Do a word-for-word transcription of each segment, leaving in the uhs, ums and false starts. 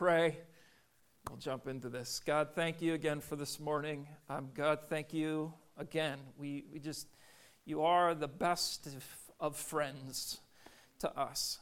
Pray. We'll jump into this. God, thank you again for this morning. Um, God, thank you again. We we just, you are the best of, of friends to us.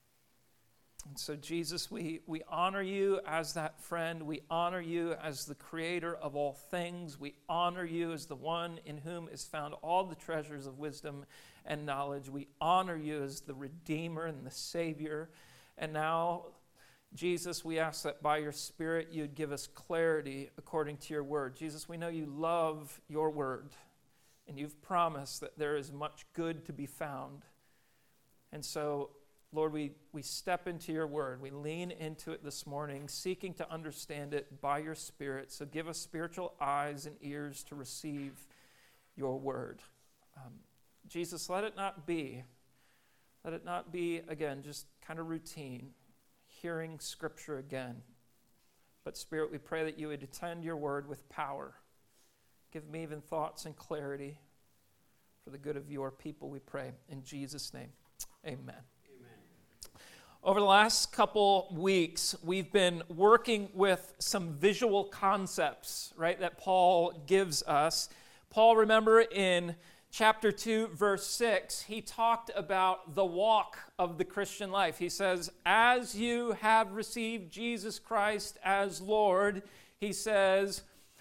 And so, Jesus, we, we honor you as that friend. We honor you as the creator of all things. We honor you as the one in whom is found all the treasures of wisdom and knowledge. We honor you as the Redeemer and the Savior. And now, Jesus, we ask that by your Spirit you'd give us clarity according to your word. Jesus, we know you love your word, and you've promised that there is much good to be found. And so, Lord, we, we step into your word. We lean into it this morning, seeking to understand it by your Spirit. So give us spiritual eyes and ears to receive your word. Um, Jesus, let it not be, let it not be, again, just kind of routine, hearing Scripture again. But Spirit, we pray that you would attend your word with power. Give me even thoughts and clarity for the good of your people, we pray. In Jesus' name, amen. Amen. Over the last couple weeks, we've been working with some visual concepts, right, that Paul gives us. Paul, remember, in chapter two, verse six, he talked about the walk of the Christian life. He says, as you have received Jesus Christ as Lord, he says,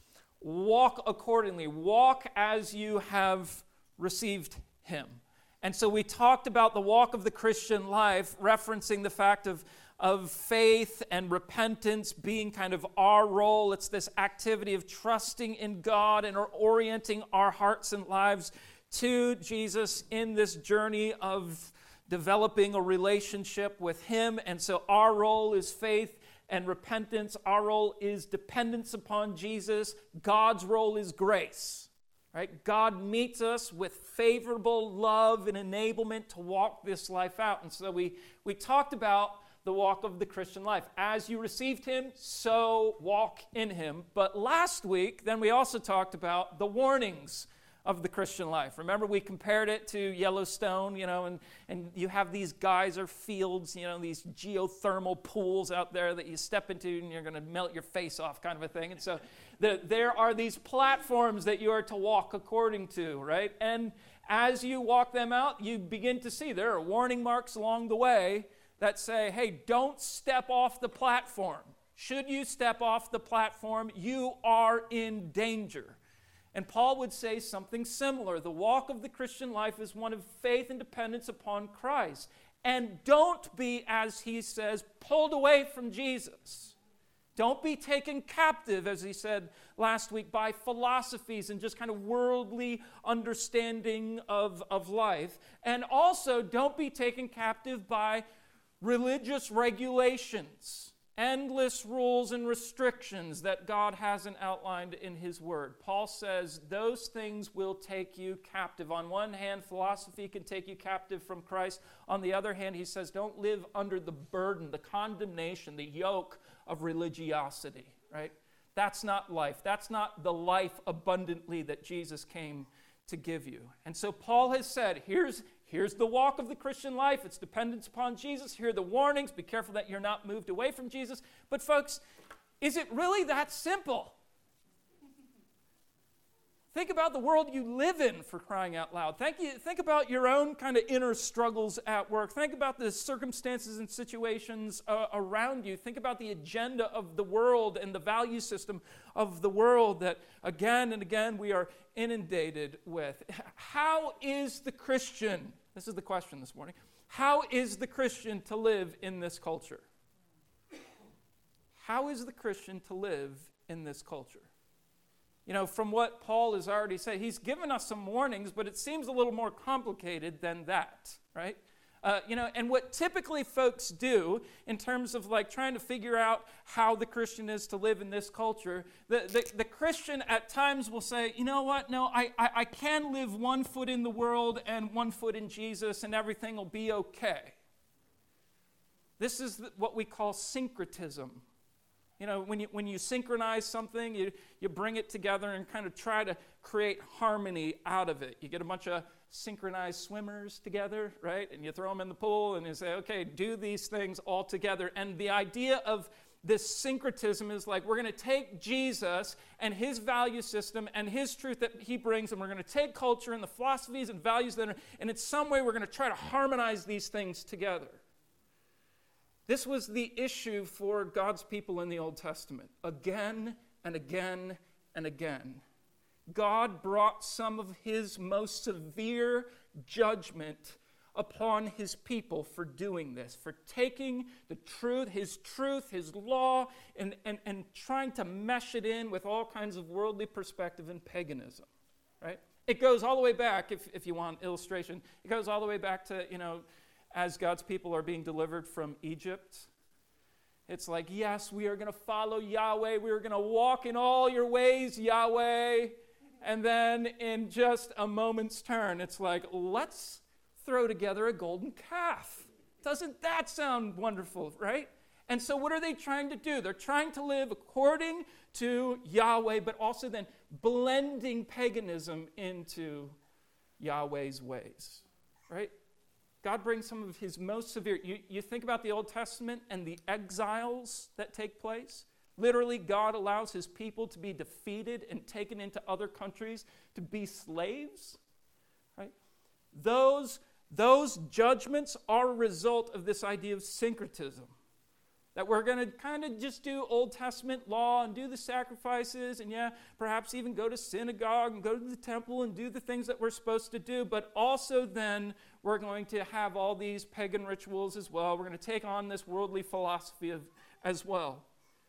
walk accordingly. Walk as you have received him. And so we talked about the walk of the Christian life, referencing the fact of, of faith and repentance being kind of our role. It's this activity of trusting in God and orienting our hearts and lives to Jesus in this journey of developing a relationship with him. And so our role is faith and repentance. Our role is dependence upon Jesus. God's role is grace, right? God meets us with favorable love and enablement to walk this life out. And so we, we talked about the walk of the Christian life. As you received him, so walk in him. But last week, then we also talked about the warnings of the Christian life. Remember, we compared it to Yellowstone, you know, and, and you have these geyser fields, you know, these geothermal pools out there that you step into and you're going to melt your face off, kind of a thing. And so the, there are these platforms that you are to walk according to, right? And as you walk them out, you begin to see there are warning marks along the way that say, hey, don't step off the platform. Should you step off the platform, you are in danger. And Paul would say something similar. The walk of the Christian life is one of faith and dependence upon Christ. And don't be, as he says, pulled away from Jesus. Don't be taken captive, as he said last week, by philosophies and just kind of worldly understanding of, of life. And also, don't be taken captive by religious regulations. Endless rules and restrictions that God hasn't outlined in his word. Paul says those things will take you captive. On one hand, philosophy can take you captive from Christ. On the other hand, he says don't live under the burden, the condemnation, the yoke of religiosity, right? That's not life. That's not the life abundantly that Jesus came to give you. And so Paul has said, here's Here's the walk of the Christian life. It's dependence upon Jesus. Here are the warnings. Be careful that you're not moved away from Jesus. But folks, is it really that simple? Think about the world you live in, for crying out loud. Think, think about your own kind of inner struggles at work. Think about the circumstances and situations uh, around you. Think about the agenda of the world and the value system of the world that again and again we are inundated with. How is the Christian, this is the question this morning, how is the Christian to live in this culture? How is the Christian to live in this culture? You know, from what Paul has already said, he's given us some warnings, but it seems a little more complicated than that, right? Uh, you know, and what typically folks do in terms of like trying to figure out how the Christian is to live in this culture, the, the, the Christian at times will say, you know what, no, I, I, I can live one foot in the world and one foot in Jesus and everything will be okay. This is what we call syncretism. You know, when you when you synchronize something, you, you bring it together and kind of try to create harmony out of it. You get a bunch of synchronized swimmers together, right? And you throw them in the pool and you say, okay, do these things all together. And the idea of this syncretism is like, we're going to take Jesus and his value system and his truth that he brings, and we're going to take culture and the philosophies and values that are, and in some way we're going to try to harmonize these things together. This was the issue for God's people in the Old Testament. Again and again and again, God brought some of his most severe judgment upon his people for doing this, for taking the truth, his truth, his law, and, and, and trying to mesh it in with all kinds of worldly perspective and paganism, right? It goes all the way back, if, if you want illustration, it goes all the way back to, you know, as God's people are being delivered from Egypt. It's like, yes, we are going to follow Yahweh. We are going to walk in all your ways, Yahweh. And then in just a moment's turn, it's like, let's throw together a golden calf. Doesn't that sound wonderful, right? And so what are they trying to do? They're trying to live according to Yahweh, but also then blending paganism into Yahweh's ways, right? God brings some of his most severe. You, you think about the Old Testament and the exiles that take place. Literally, God allows his people to be defeated and taken into other countries to be slaves, right? Those Those judgments are a result of this idea of syncretism. That we're going to kind of just do Old Testament law and do the sacrifices and, yeah, perhaps even go to synagogue and go to the temple and do the things that we're supposed to do. But also then we're going to have all these pagan rituals as well. We're going to take on this worldly philosophy of, as well.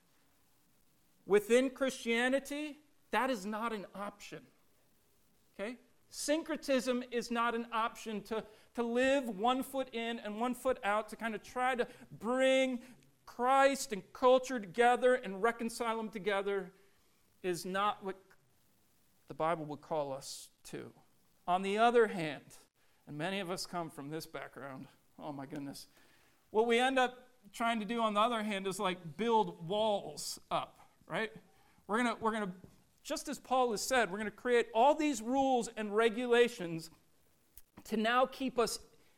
Within Christianity, that is not an option. Okay? Syncretism is not an option to, to live one foot in and one foot out, to kind of try to bring Christ and culture together and reconcile them together is not what the Bible would call us to. On the other hand, and many of us come from this background, oh my goodness, what we end up trying to do on the other hand is like build walls up, right? We're gonna, we're gonna, just as Paul has said, we're gonna create all these rules and regulations to now keep us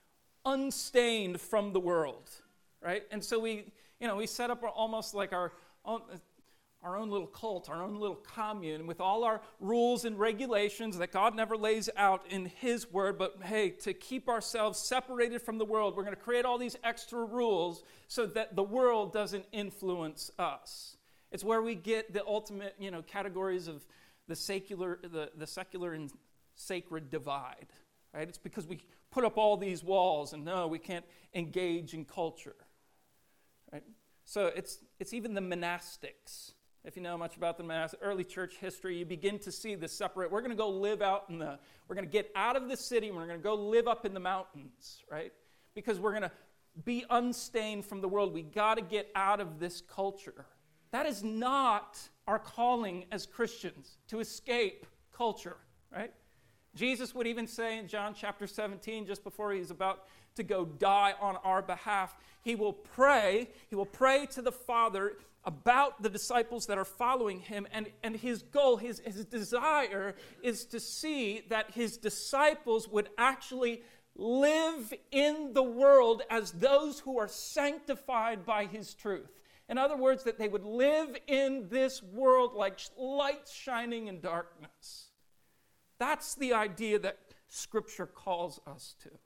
unstained from the world, right? And so we, you know, we set up almost like our own, our own little cult, our own little commune with all our rules and regulations that God never lays out in his word. But hey, to keep ourselves separated from the world, we're going to create all these extra rules so that the world doesn't influence us. It's where we get the ultimate, you know, categories of the secular, the, the secular and sacred divide, right? It's because we put up all these walls and no, we can't engage in culture, right? So it's it's even the monastics. If you know much about the monastic, early church history, you begin to see this separate. We're going to go live out in the, we're going to get out of the city and we're going to go live up in the mountains, right? Because we're going to be unstained from the world. We got to get out of this culture. That is not our calling as Christians, to escape culture, right? Jesus would even say in John chapter seventeen, just before he's about to go die on our behalf, he will pray, he will pray to the Father about the disciples that are following him, and, and his goal, his, his desire is to see that his disciples would actually live in the world as those who are sanctified by his truth. In other words, that they would live in this world like light shining in darkness. That's the idea that Scripture calls us to.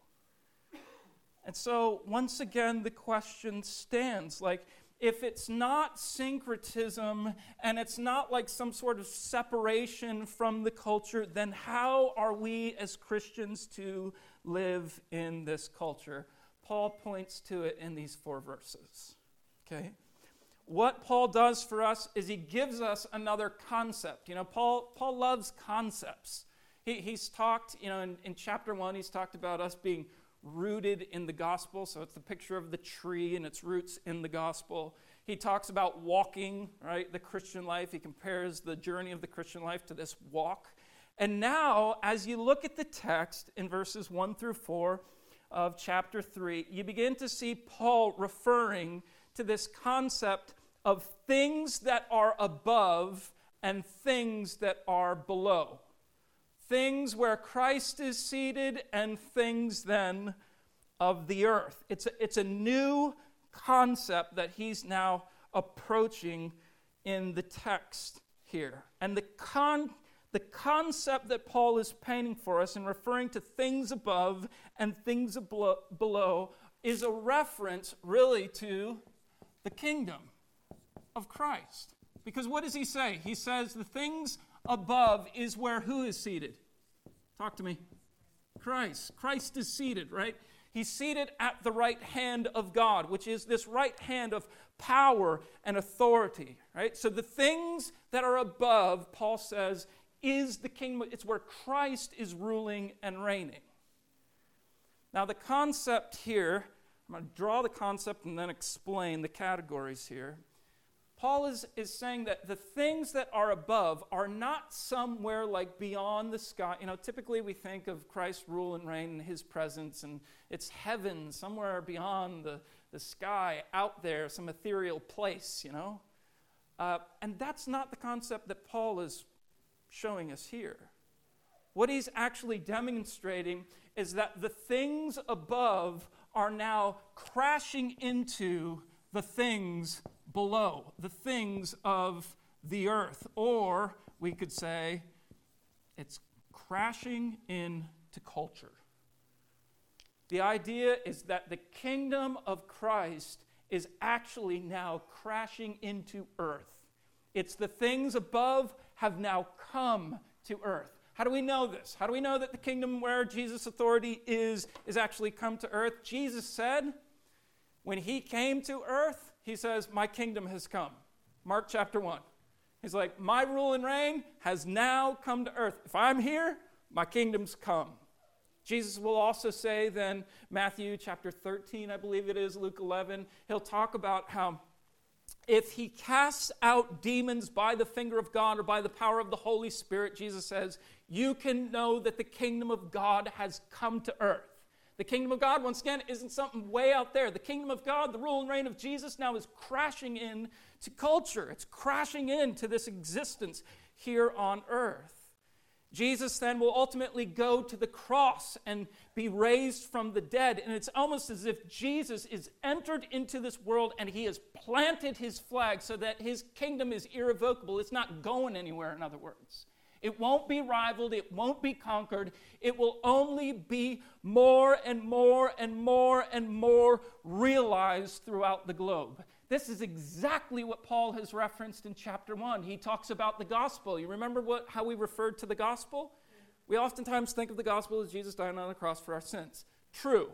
And so, once again, the question stands, like, if it's not syncretism and it's not like some sort of separation from the culture, then how are we as Christians to live in this culture? Paul points to it in these four verses, okay? What Paul does for us is he gives us another concept. You know, Paul, Paul loves concepts. He, he's talked, you know, in, in chapter one, he's talked about us being rooted in the gospel. So it's the picture of the tree and its roots in the gospel. He talks about walking, right, the Christian life. He compares the journey of the Christian life to this walk. And now, as you look at the text in verses one through four of chapter three, you begin to see Paul referring to this concept of things that are above and things that are below. Things where Christ is seated and things then of the earth. It's a, it's a new concept that he's now approaching in the text here. And the con the concept that Paul is painting for us in referring to things above and things below is a reference really to the kingdom of Christ. Because what does he say? He says the things above is where who is seated? Talk to me. Christ. Christ is seated, right? He's seated at the right hand of God, which is this right hand of power and authority, right? So the things that are above, Paul says, is the kingdom. It's where Christ is ruling and reigning. Now the concept here, I'm going to draw the concept and then explain the categories here. Paul is, is saying that the things that are above are not somewhere like beyond the sky. You know, typically we think of Christ's rule and reign and his presence, and it's heaven, somewhere beyond the, the sky, out there, some ethereal place, you know. Uh, and that's not the concept that Paul is showing us here. What he's actually demonstrating is that the things above are now crashing into the things below, the things of the earth. Or we could say it's crashing into culture. The idea is that the kingdom of Christ is actually now crashing into earth. It's the things above have now come to earth. How do we know this? How do we know that the kingdom where Jesus' authority is, is actually come to earth? Jesus said, when he came to earth, he says, my kingdom has come. Mark chapter one. He's like, my rule and reign has now come to earth. If I'm here, my kingdom's come. Jesus will also say then, Matthew chapter thirteen, I believe it is, Luke eleven, he'll talk about how if he casts out demons by the finger of God or by the power of the Holy Spirit, Jesus says, you can know that the kingdom of God has come to earth. The kingdom of God, once again, isn't something way out there. The kingdom of God, the rule and reign of Jesus, now is crashing in to culture. It's crashing into this existence here on earth. Jesus then will ultimately go to the cross and be raised from the dead. And it's almost as if Jesus is entered into this world and he has planted his flag so that his kingdom is irrevocable. It's not going anywhere, in other words. It won't be rivaled. It won't be conquered. It will only be more and more and more and more realized throughout the globe. This is exactly what Paul has referenced in chapter one. He talks about the gospel. You remember what, how we referred to the gospel? We oftentimes think of the gospel as Jesus dying on the cross for our sins. True.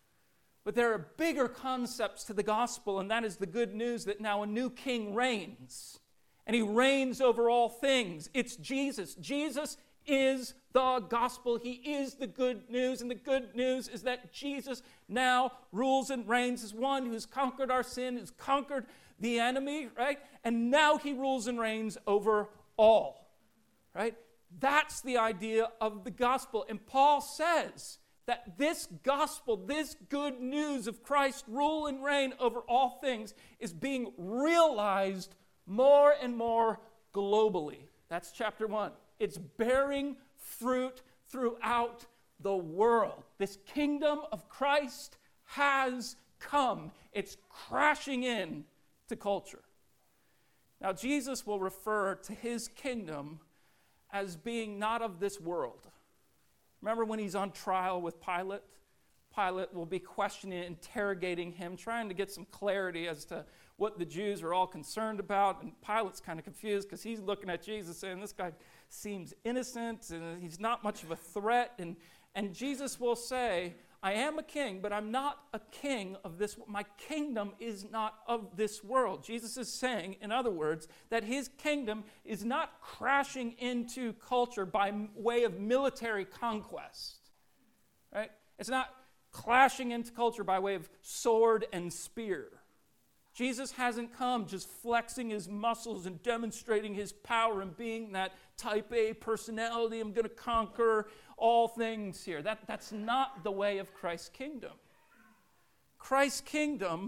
But there are bigger concepts to the gospel, and that is the good news that now a new king reigns. And he reigns over all things. It's Jesus. Jesus is the gospel. He is the good news. And the good news is that Jesus now rules and reigns as one who's conquered our sin, who's conquered the enemy, right? And now he rules and reigns over all, right? That's the idea of the gospel. And Paul says that this gospel, this good news of Christ's rule and reign over all things is being realized more and more globally. That's chapter one. It's bearing fruit throughout the world. This kingdom of Christ has come. It's crashing in to culture. Now, Jesus will refer to his kingdom as being not of this world. Remember when he's on trial with Pilate? Pilate will be questioning, interrogating him, trying to get some clarity as to what the Jews are all concerned about. And Pilate's kind of confused because he's looking at Jesus saying, this guy seems innocent and he's not much of a threat. And, and Jesus will say, I am a king, but I'm not a king of this. My kingdom is not of this world. Jesus is saying, in other words, that his kingdom is not crashing into culture by way of military conquest. Right? It's not clashing into culture by way of sword and spear. Jesus hasn't come just flexing his muscles and demonstrating his power and being that type A personality. I'm going to conquer all things here. That, that's not the way of Christ's kingdom. Christ's kingdom,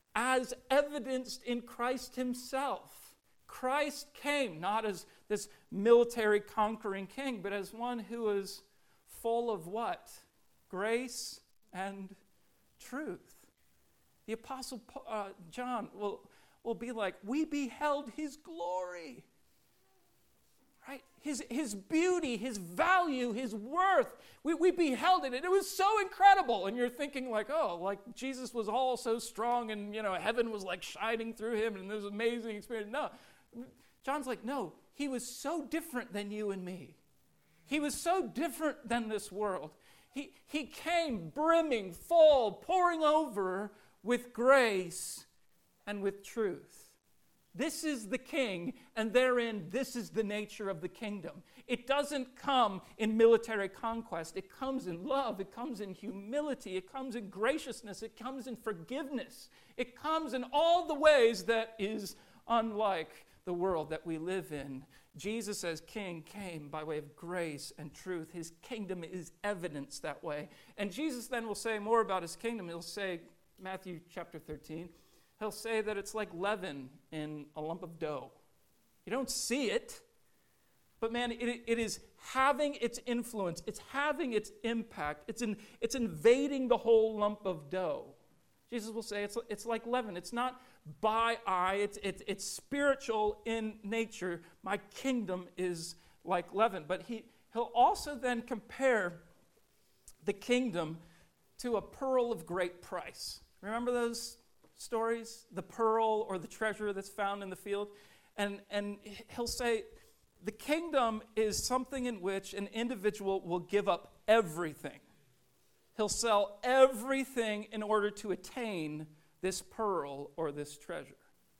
as evidenced in Christ himself. Christ came not as this military conquering king, but as one who is full of what? Grace and truth. The Apostle uh, John will, will be like, we beheld his glory. Right? His, his beauty, his value, his worth. We, we beheld it, and it was so incredible. And you're thinking like, oh, like Jesus was all so strong, and you know, heaven was like shining through him, and this amazing experience. No. John's like, no, he was so different than you and me. He was so different than this world. He, he came brimming, full, pouring over with grace and with truth. This is the king, and therein, this is the nature of the kingdom. It doesn't come in military conquest. It comes in love. It comes in humility. It comes in graciousness. It comes in forgiveness. It comes in all the ways that is unlike the world that we live in. Jesus as king came by way of grace and truth. His kingdom is evidence that way. And Jesus then will say more about his kingdom. He'll say, Matthew chapter thirteen, he'll say that it's like leaven in a lump of dough. You don't see it, but man, it, it is having its influence. It's having its impact. It's, in, it's invading the whole lump of dough. Jesus will say it's, it's like leaven. It's not by eye. It's, it's, it's spiritual in nature. My kingdom is like leaven. But he, he'll also then compare the kingdom to a pearl of great price. Remember those stories? The pearl or the treasure that's found in the field? And, and he'll say the kingdom is something in which an individual will give up everything. He'll sell everything in order to attain this pearl or this treasure.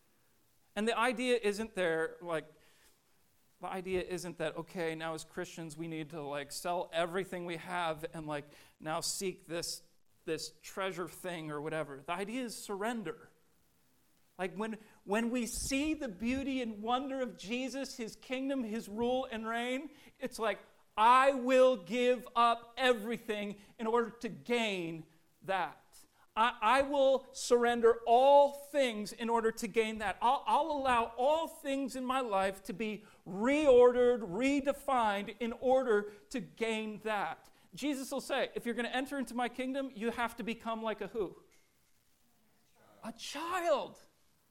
And the idea isn't there, like, the idea isn't that, okay, now as Christians we need to, like, sell everything we have and, like, now seek this, this treasure thing or whatever. The idea is surrender. Like, when, when we see the beauty and wonder of Jesus, his kingdom, his rule and reign, it's like, I will give up everything in order to gain that. I, I will surrender all things in order to gain that. I'll, I'll allow all things in my life to be reordered, redefined in order to gain that. Jesus will say, if you're going to enter into my kingdom, you have to become like a who? A child.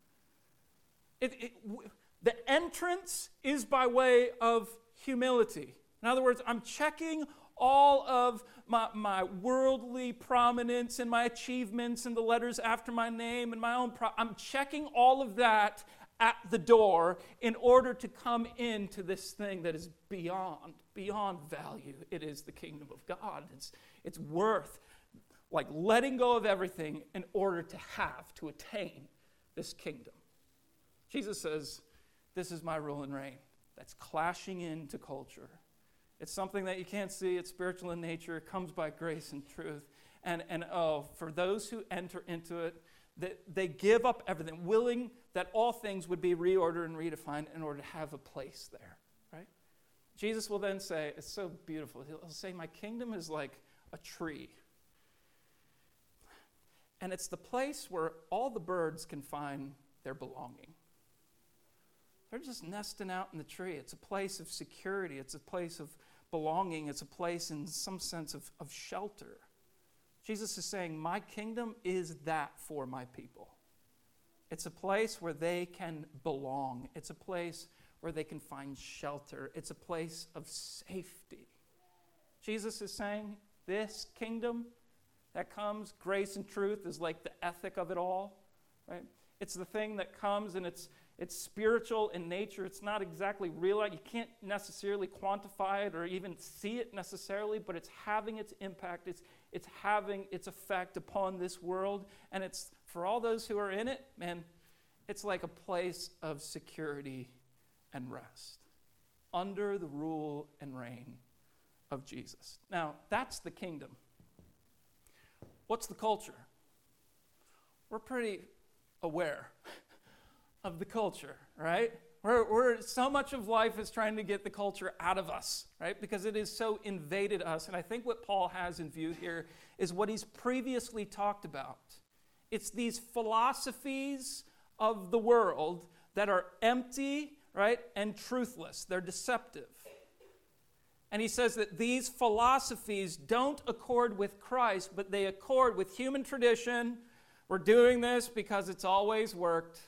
It, it, w- the entrance is by way of humility. In other words, I'm checking all of my, my worldly prominence and my achievements and the letters after my name and my own pro- I'm checking all of that at the door in order to come into this thing that is beyond, beyond value. It is the kingdom of God. It's, it's worth like letting go of everything in order to have, to attain this kingdom. Jesus says, this is my rule and reign. That's clashing into culture. It's something that you can't see. It's spiritual in nature. It comes by grace and truth. And, and oh, for those who enter into it, they, they give up everything, willing that all things would be reordered and redefined in order to have a place there, right? Jesus will then say, it's so beautiful. He'll, he'll say, my kingdom is like a tree. And it's the place where all the birds can find their belonging. They're just nesting out in the tree. It's a place of security. It's a place of belonging. It's a place in some sense of, of shelter. Jesus is saying, my kingdom is that for my people. It's a place where they can belong. It's a place where they can find shelter. It's a place of safety. Jesus is saying, this kingdom that comes, grace and truth, is like the ethic of it all, right? It's the thing that comes and it's It's spiritual in nature. It's not exactly real. You can't necessarily quantify it or even see it necessarily, but it's having its impact. It's, it's having its effect upon this world. And it's, for all those who are in it, man, it's like a place of security and rest under the rule and reign of Jesus. Now, that's the kingdom. What's the culture? We're pretty aware of the culture, right? We're, we're, so much of life is trying to get the culture out of us, right? Because it has so invaded us. And I think what Paul has in view here is what he's previously talked about. It's these philosophies of the world that are empty, right, and truthless. They're deceptive. And he says that these philosophies don't accord with Christ, but they accord with human tradition. We're doing this because it's always worked.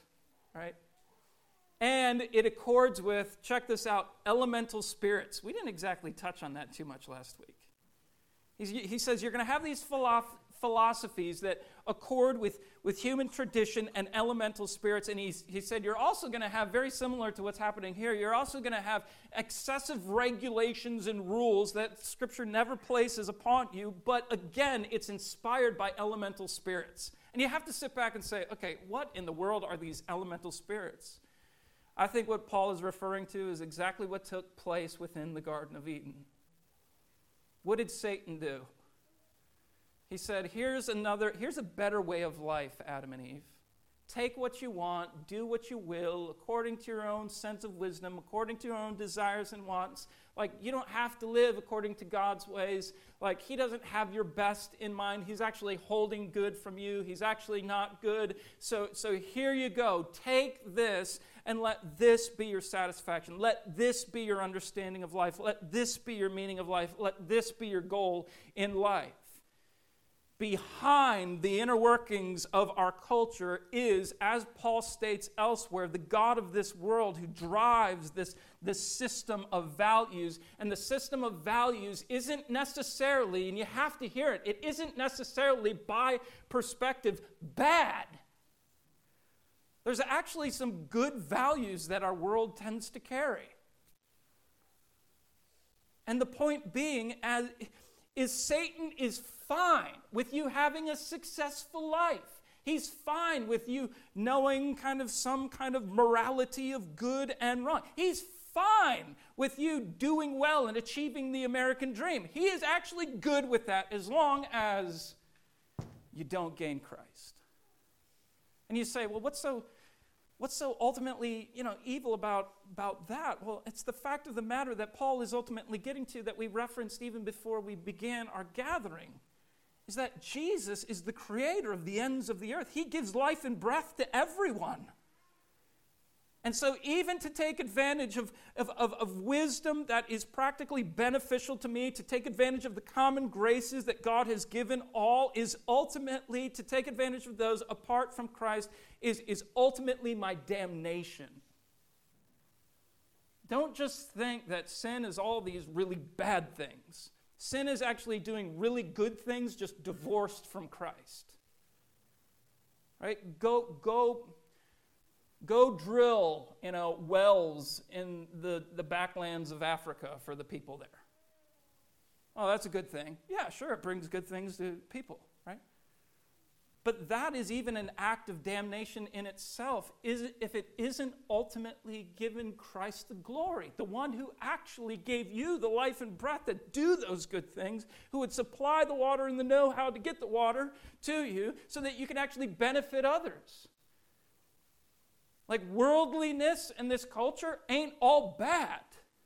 right? And it accords with, check this out, elemental spirits. We didn't exactly touch on that too much last week. He's, he says you're going to have these philosoph- philosophies that accord with, with human tradition and elemental spirits. And he's, he said you're also going to have, very similar to what's happening here, you're also going to have excessive regulations and rules that Scripture never places upon you. But again, it's inspired by elemental spirits. And you have to sit back and say, okay, what in the world are these elemental spirits? I think what Paul is referring to is exactly what took place within the Garden of Eden. What did Satan do? He said, here's another, here's a better way of life, Adam and Eve. Take what you want, do what you will, according to your own sense of wisdom, according to your own desires and wants. Like, you don't have to live according to God's ways. Like, he doesn't have your best in mind. He's actually holding good from you. He's actually not good. So, so here you go. Take this and let this be your satisfaction. Let this be your understanding of life. Let this be your meaning of life. Let this be your goal in life. Behind the inner workings of our culture is, as Paul states elsewhere, the God of this world who drives this, this system of values. And the system of values isn't necessarily, and you have to hear it, it isn't necessarily by perspective bad. There's actually some good values that our world tends to carry. And the point being, as is Satan is fine with you having a successful life. He's fine with you knowing kind of some kind of morality of good and wrong. He's fine with you doing well and achieving the American dream. He is actually good with that as long as you don't gain Christ. And you say, well, what's so what's so ultimately, you know, evil about, about that? Well, it's the fact of the matter that Paul is ultimately getting to, that we referenced even before we began our gathering, is that Jesus is the creator of the ends of the earth. He gives life and breath to everyone. And so even to take advantage of, of, of, of wisdom that is practically beneficial to me, to take advantage of the common graces that God has given all, is ultimately, to take advantage of those apart from Christ, is, is ultimately my damnation. Don't just think that sin is all these really bad things. Sin is actually doing really good things, just divorced from Christ. Right? Go, go... Go drill, you know, wells in the, the backlands of Africa for the people there. Oh, that's a good thing. Yeah, sure, it brings good things to people, right? But that is even an act of damnation in itself, is it, if it isn't ultimately given Christ the glory, the one who actually gave you the life and breath to do those good things, who would supply the water and the know-how to get the water to you so that you can actually benefit others. Like, worldliness in this culture ain't all bad.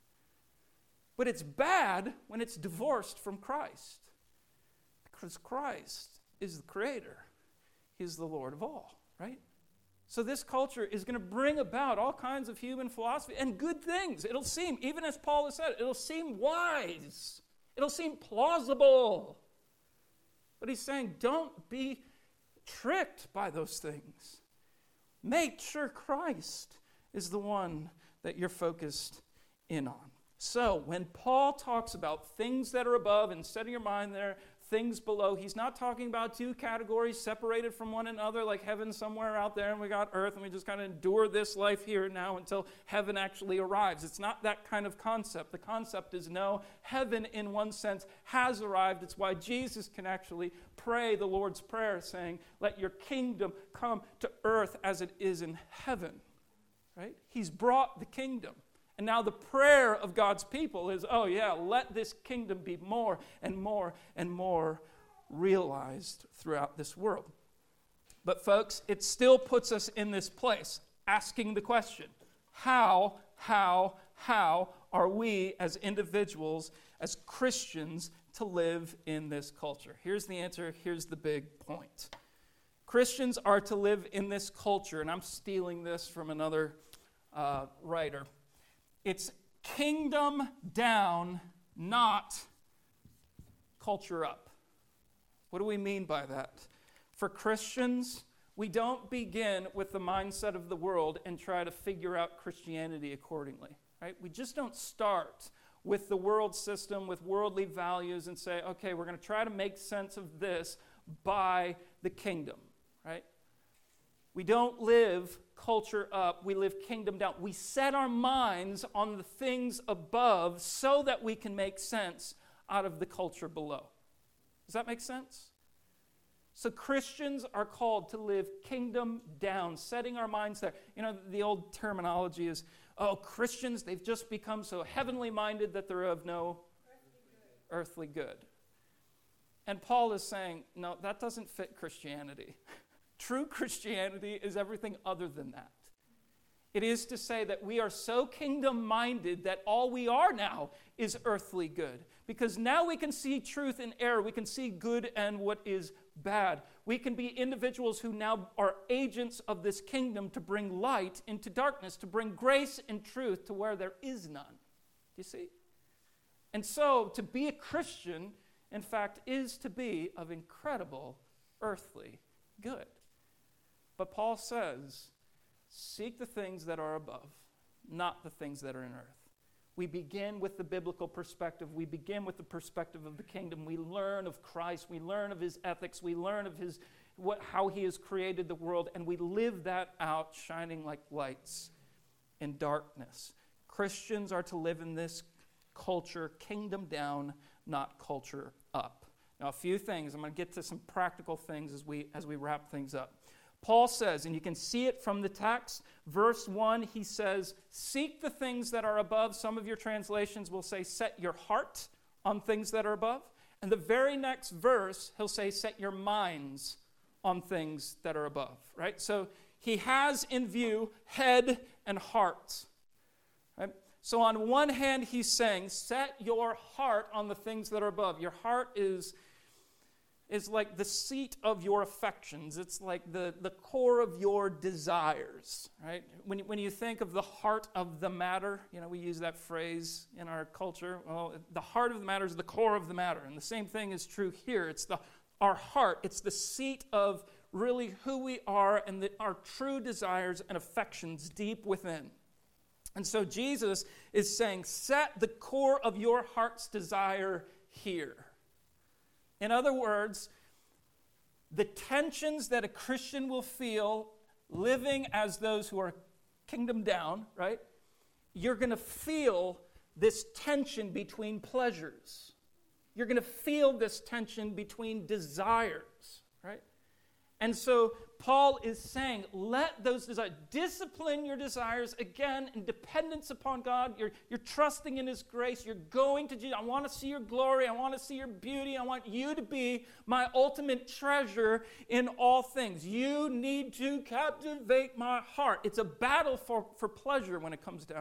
But it's bad when it's divorced from Christ. Because Christ is the creator. He's the Lord of all, right? So this culture is going to bring about all kinds of human philosophy and good things. It'll seem, even as Paul has said, it'll seem wise. It'll seem plausible. But he's saying, don't be tricked by those things. Make sure Christ is the one that you're focused in on. So when Paul talks about things that are above and setting your mind there, things below, he's not talking about two categories separated from one another, like heaven somewhere out there and we got earth and we just kind of endure this life here now until heaven actually arrives. It's not that kind of concept. The concept is, no, heaven in one sense has arrived. It's why Jesus can actually pray the Lord's Prayer saying, let your kingdom come to earth as it is in heaven. Right? He's brought the kingdom. And now the prayer of God's people is, oh yeah, let this kingdom be more and more and more realized throughout this world. But folks, it still puts us in this place, asking the question, how, how, how are we as individuals, as Christians, to live in this culture? Here's the answer, here's the big point. Christians are to live in this culture, and I'm stealing this from another uh, writer. It's kingdom down, not culture up. What do we mean by that? For Christians, We don't begin with the mindset of the world and try to figure out Christianity accordingly, right? We just don't start with the world system, with worldly values, and say, okay, we're going to try to make sense of this by the kingdom, right? We don't live culture up, we live kingdom down. We set our minds on the things above so that we can make sense out of the culture below. Does that make sense? So Christians are called to live kingdom down, setting our minds there. You know, the old terminology is, oh, Christians, they've just become so heavenly minded that they're of no earthly good. Earthly good. And Paul is saying, no, that doesn't fit Christianity. True Christianity is everything other than that. It is to say that we are so kingdom-minded that all we are now is earthly good. Because now we can see truth and error. We can see good and what is bad. We can be individuals who now are agents of this kingdom to bring light into darkness, to bring grace and truth to where there is none. Do you see? And so to be a Christian, in fact, is to be of incredible earthly good. But Paul says, seek the things that are above, not the things that are in earth. We begin with the biblical perspective. We begin with the perspective of the kingdom. We learn of Christ. We learn of his ethics. We learn of his what, how he has created the world, and we live that out shining like lights in darkness. Christians are to live in this culture, kingdom down, not culture up. Now, a few things. I'm going to get to some practical things as we as we wrap things up. Paul says, and you can see it from the text, verse one, he says, seek the things that are above. Some of your translations will say, set your heart on things that are above. And the very next verse, he'll say, set your minds on things that are above, right? So he has in view head and heart, right? So on one hand, he's saying, set your heart on the things that are above. Your heart is... is like the seat of your affections. It's like the, the core of your desires, right? When you, when you think of the heart of the matter, you know, we use that phrase in our culture. Well, the heart of the matter is the core of the matter. And the same thing is true here. It's the our heart. It's the seat of really who we are and the, our true desires and affections deep within. And so Jesus is saying, set the core of your heart's desire here. In other words, the tensions that a Christian will feel living as those who are kingdom down, right? You're going to feel this tension between pleasures. You're going to feel this tension between desires, right? And so Paul is saying, let those desires, discipline your desires, again, in dependence upon God. You're, you're trusting in his grace. You're going to Jesus. I want to see your glory. I want to see your beauty. I want you to be my ultimate treasure in all things. You need to captivate my heart. It's a battle for, for pleasure when it comes down